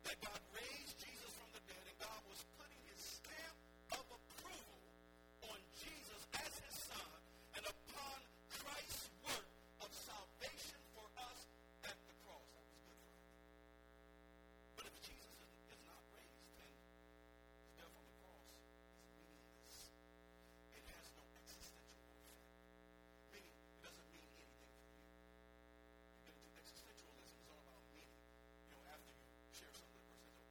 that God raised Jesus from the dead, and God was putting his stamp of approval on Jesus as his son and upon Christ's work of salvation for us at the cross. That was Good Friday. But if Jesus is not raised, then his death on the cross is meaningless. It has no existential effect. Meaning, it doesn't mean anything for you. You get into existentialism, it's all about meaning. After you share something, the person says,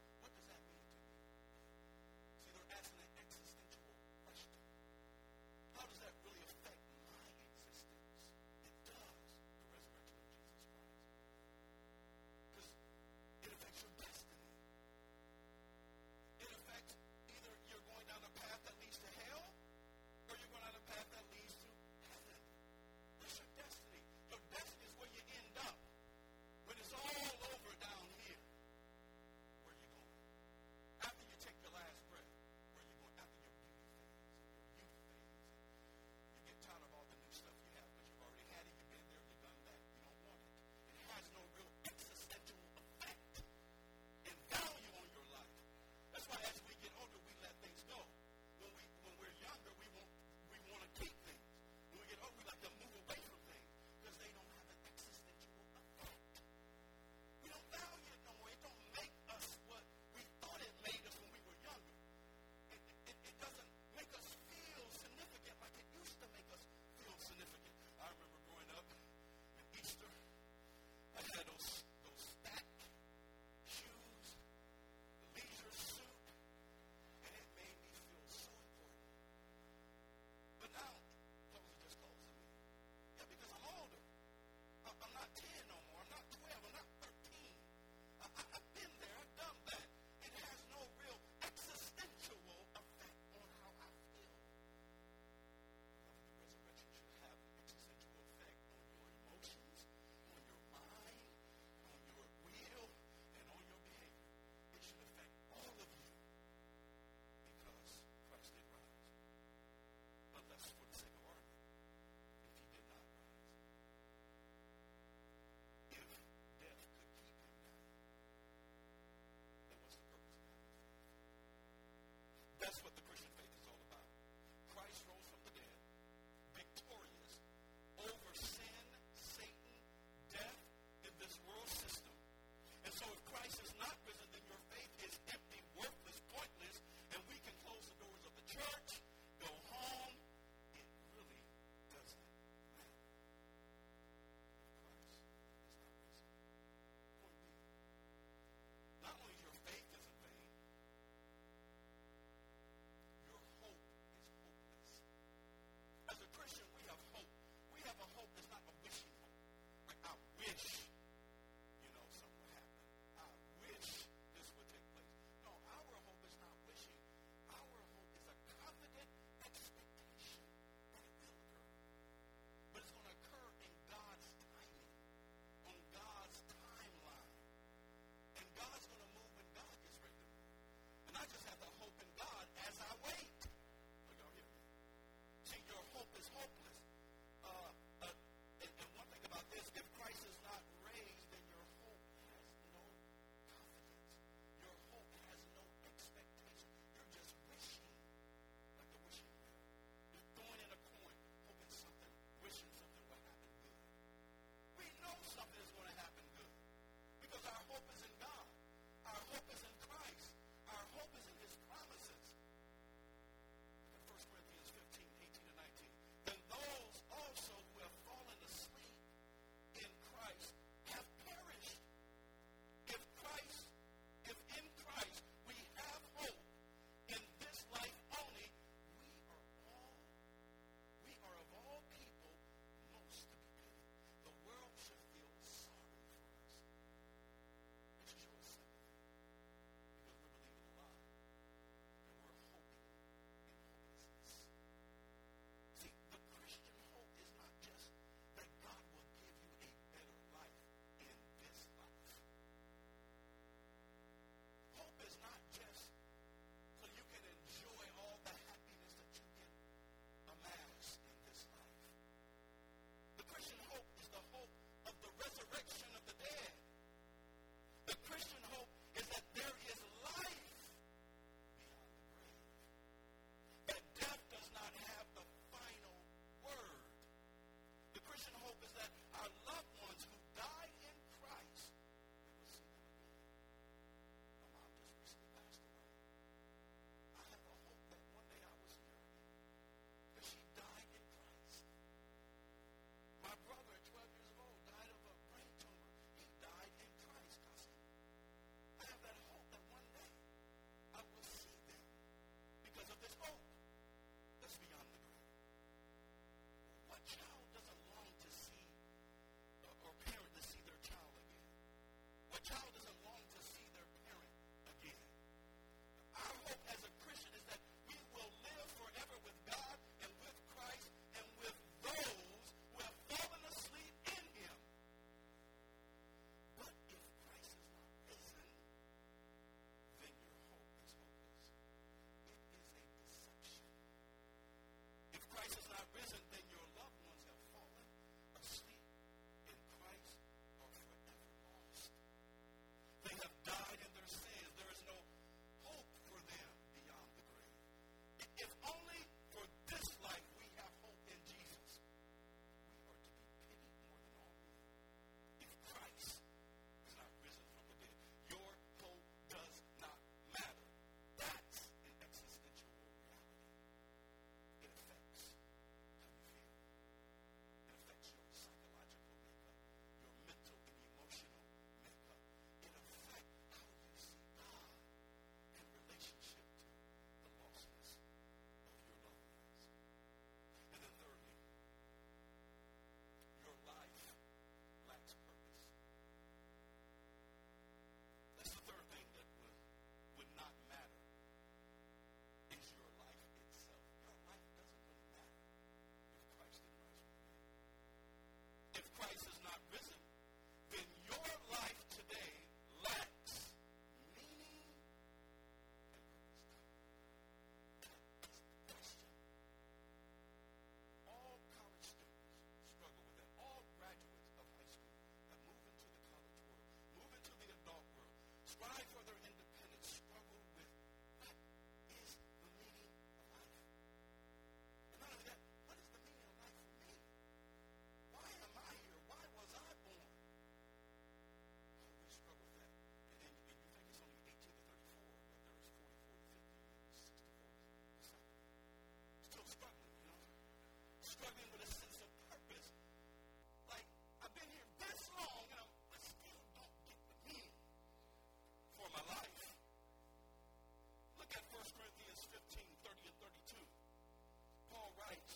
struggling with a sense of purpose. Like, I've been here this long, and I still don't get the meaning for my life. Look at 1 Corinthians 15:30 and 32. Paul writes,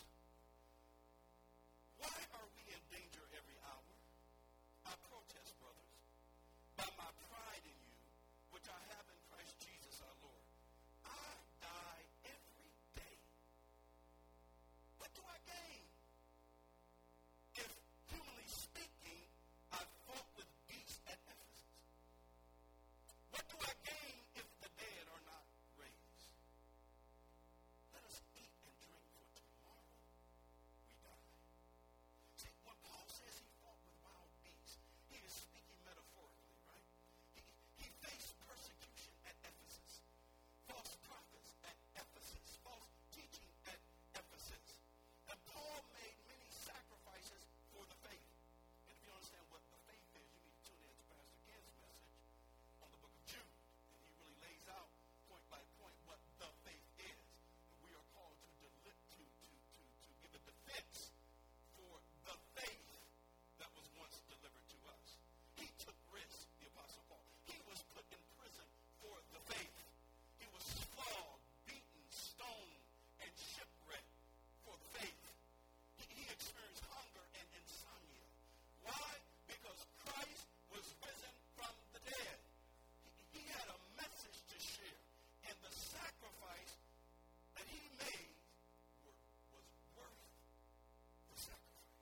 why are we in danger every hour? I protest, brothers, by my pride in you, which I have in Christ Jesus our Lord. I die every day. What do I gain? If, humanly speaking, I fought with beasts at Ephesus. What do I gain if the dead are not raised? Let us eat and drink, for tomorrow we die. See, when Paul says he fought with wild beasts, he is speaking metaphorically, right? He faced persecution at Ephesus, false prophets at Ephesus, false teaching at Ephesus. And Paul made many sacrifices for the faith. And if you understand what the faith is, you need to tune in to Pastor Ken's message on the book of Jude. And he really lays out point by point what the faith is. And we are called to give a defense for the faith that was once delivered to us. He took risks, the Apostle Paul. He was put in prison for the faith. He was flogged, beaten, stoned, and shipwrecked for the faith. He experienced hunger and insomnia. Why? Because Christ was risen from the dead. He had a message to share, and the sacrifice that he made was worth the sacrifice,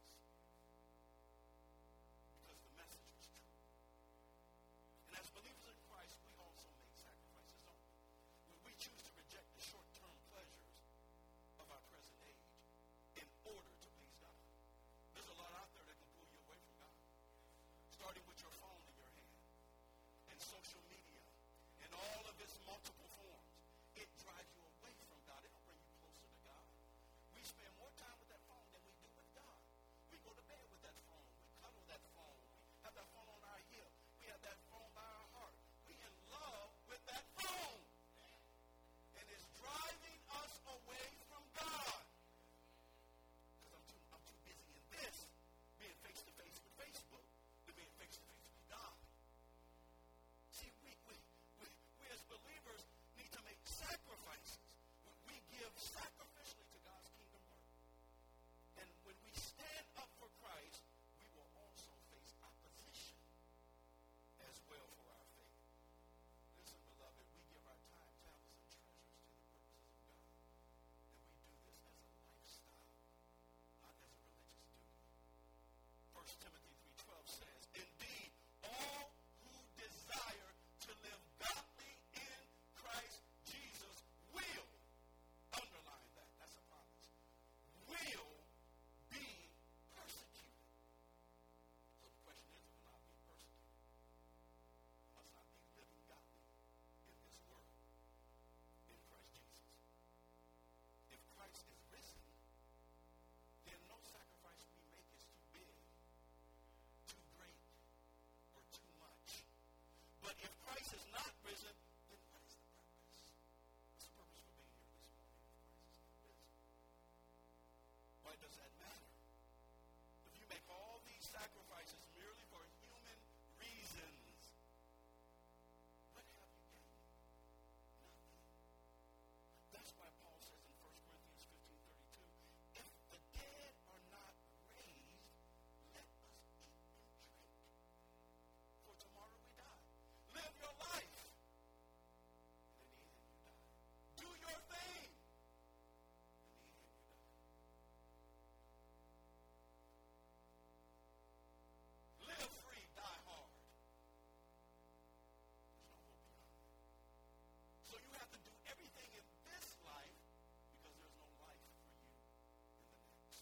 because the message was true. And as believers in Christ, we also make sacrifices, don't we? When we choose to reject the short-term pleasures of our present age in order to please God. There's a lot out there that can pull you away from God, starting with your phone in your hand and social media and all of its multiple forms. It drives you away from God. It don't bring you closer to God. We spend more time with that phone than we do with God. We go to bed with that phone. We cuddle that phone. We have that phone on our hip. We have that phone by our heart. We in love with that phone. And it's driving us away from God. Because I'm too busy in this, being face-to-face with Facebook, than being face-to-face with God. See, we as believers need to make sacrifices. We give sacrificially to God's kingdom work. And when we stand up for Christ, we will also face opposition as well for our faith. Listen, beloved, we give our time, talents, and treasures to the purposes of God. And we do this as a lifestyle, not as a religious duty. 1 Timothy 3:12 says, indeed, all who desire to live godly in Christ Jesus will, underline that, that's a promise, will be persecuted. So the question is, if we're not being persecuted, we must not be living godly in this world in Christ Jesus. If Christ is risen, then no sacrifice we make is too big, too great, or too much. But if Christ is not risen, then what is the purpose? What's the purpose for being here this morning if Christ is not risen? Why does that matter? If you make all these sacrifices merely for human reasons, what have you gained? Nothing. That's why Paul says in 1 Corinthians 15:32, if the dead are not raised, let us eat and drink, for tomorrow we die. Live your life. And in the end you die. Do your thing. In the end you die. Live free, die hard. There's no hope beyond that. So you have to do everything in this life because there's no life for you in the next.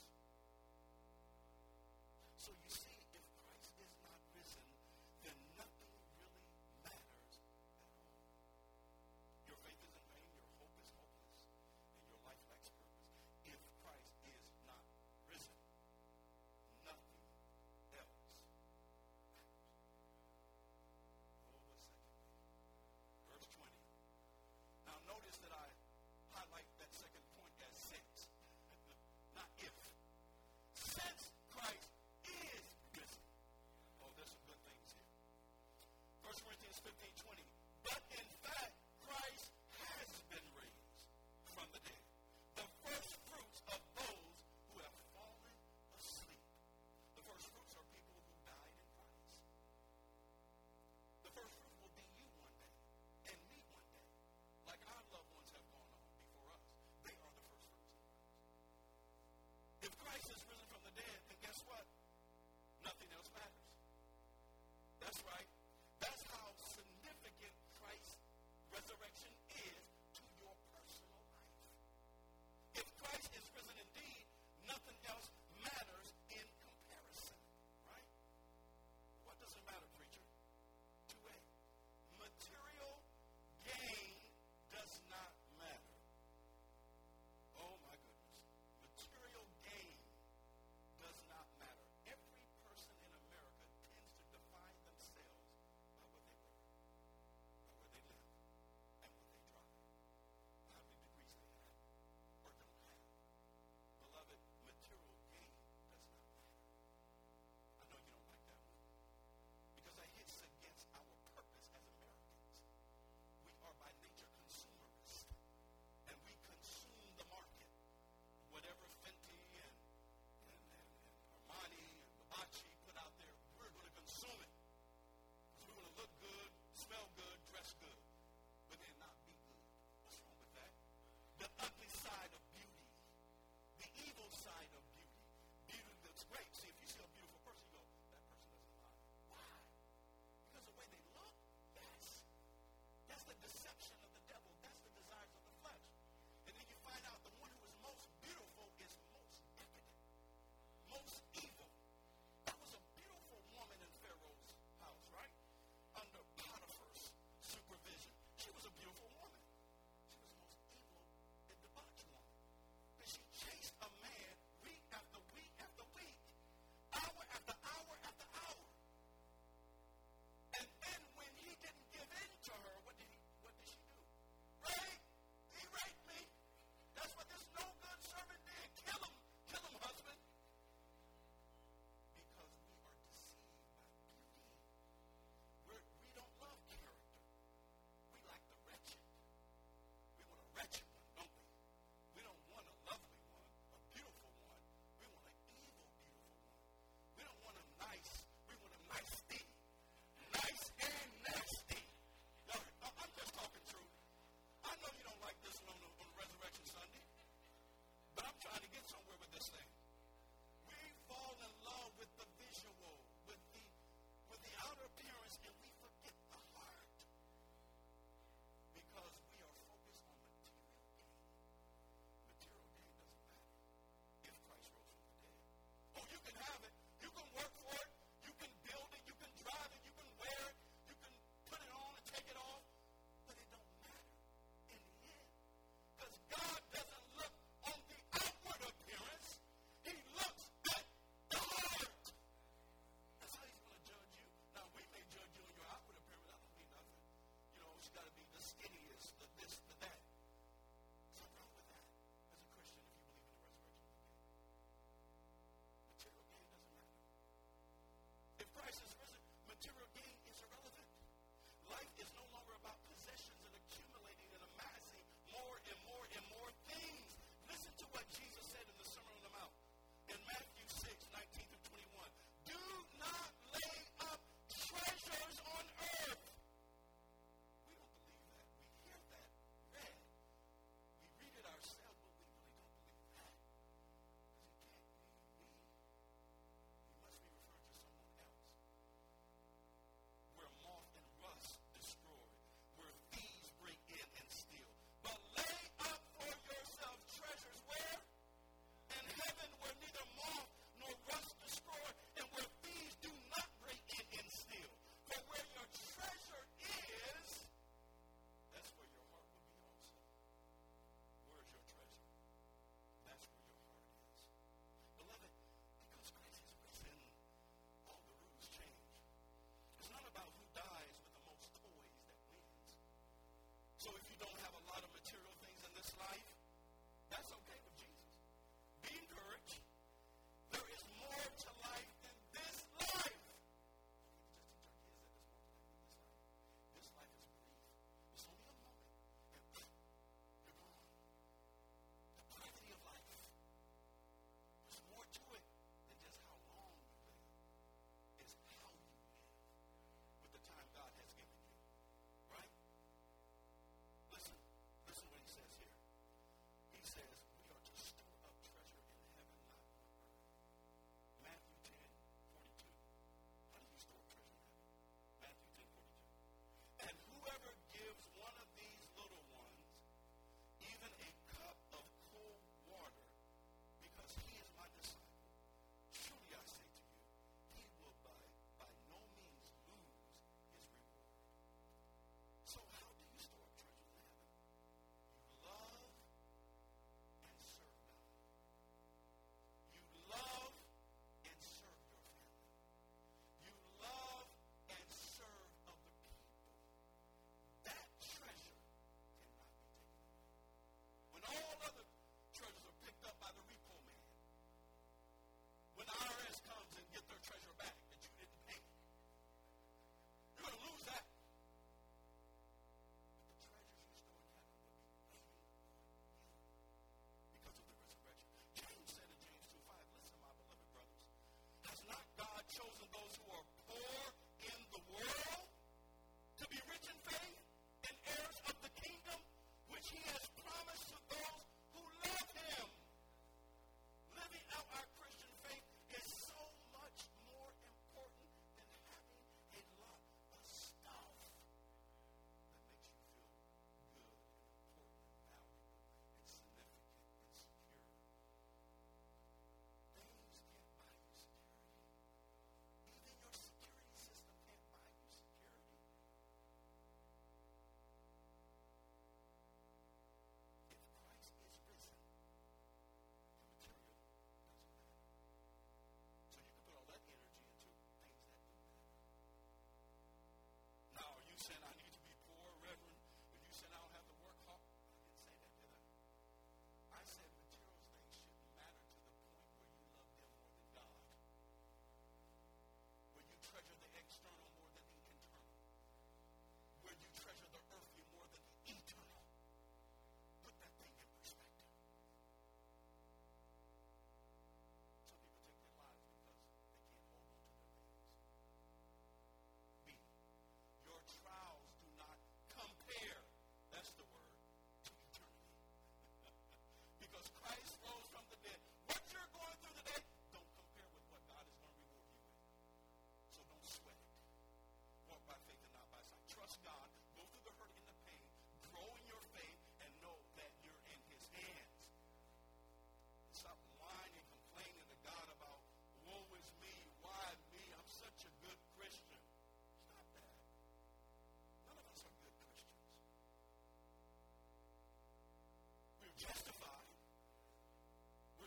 So you see, if Christ is not risen, then nothing really matters at all. Your faith is in vain, your hope is hopeless, and your life lacks purpose. If Christ is not risen, nothing else matters. Oh, but secondly, verse 20. Now notice that I highlight that second point as since, not if. Nothing else matters. That's right. That's how significant Christ's resurrection is to your personal life. If Christ is risen indeed, nothing else matters in comparison. Right? What does it matter, preacher? 2A. Material gain does not matter. Oh my goodness. Material gain does not matter. Every person in America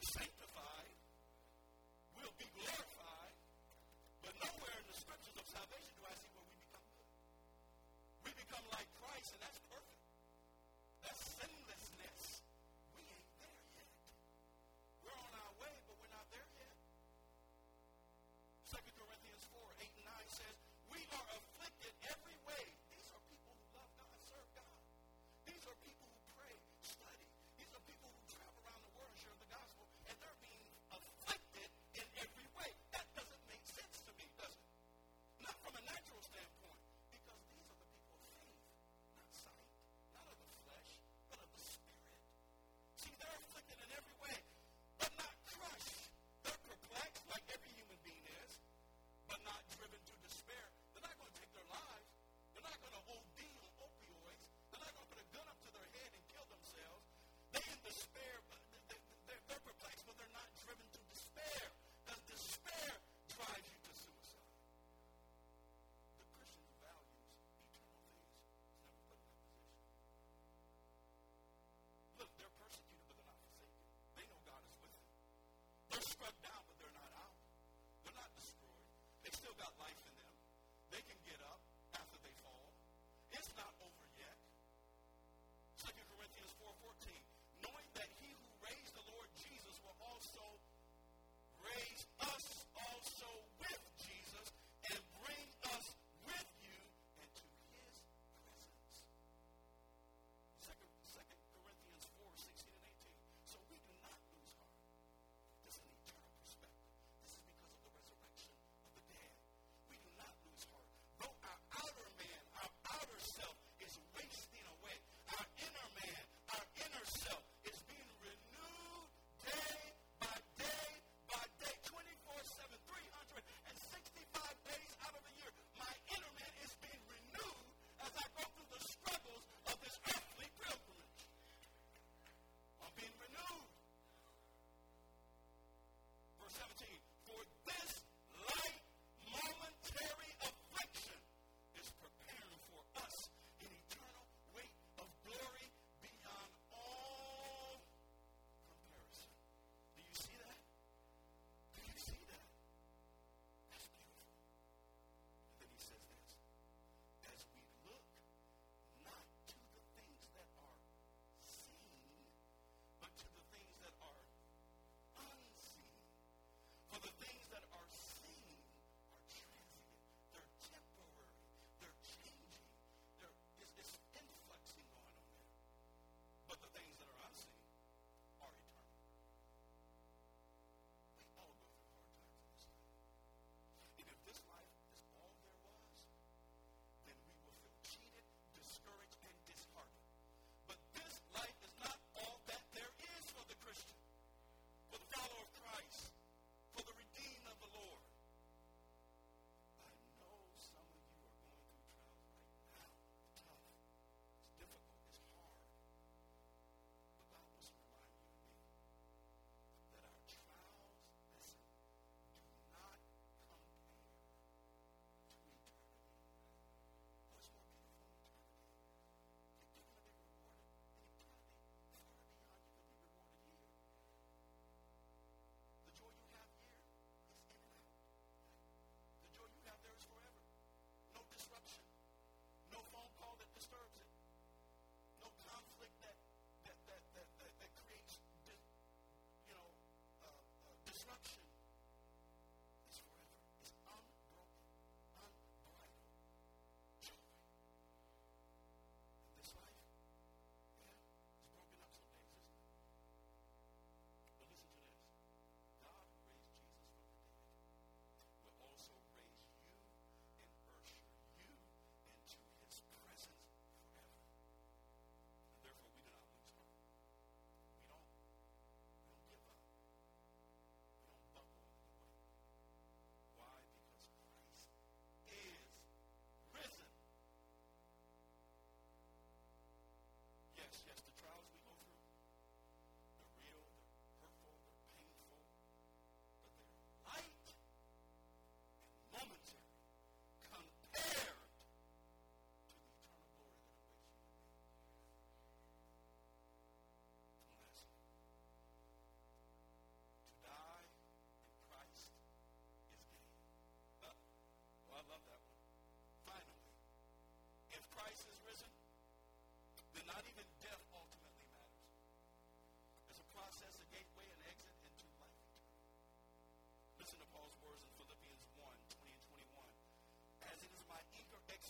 sanctified, we'll be glorified, but nowhere in the scriptures of salvation do I see where we become good. We become like Christ, and that's perfect. That's sinlessness. We ain't there yet. We're on our way, but we're not there yet. 2 Corinthians 4, 8 and 9 says, we are afflicted every way. These are people who love God, serve God. These are people who pray, study. These are people who travel around the world and share the gospel, and they're being afflicted in every way. That doesn't make sense to me, does it? Not from a natural standpoint, because these are the people of faith, not sight, not of the flesh, but of the spirit. See, they're afflicted in every way, but not crushed. They're perplexed like every human being is, but not driven to despair. They're not going to take their lives. They're not going to OD on opioids. They're not going to put a gun up to their head and kill themselves. They're in despair, but they're perplexed, but they're not driven to despair, because despair drives you to suicide. The Christian who values eternal things is never put in that position. Look, they're persecuted, but they're not forsaken. They know God is with them. They're struck down, but they're not out. They're not destroyed. They still got life in them. They can get up after they fall. It's not over yet. 2 Corinthians 4:14, knowing that he who raised the Lord Jesus will also raise us also with Jesus and bring us with you into his presence. 2 Corinthians 4:16 and 18. So we do not lose heart. This is an eternal perspective. This is because of the resurrection of the dead. We do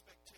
expectation.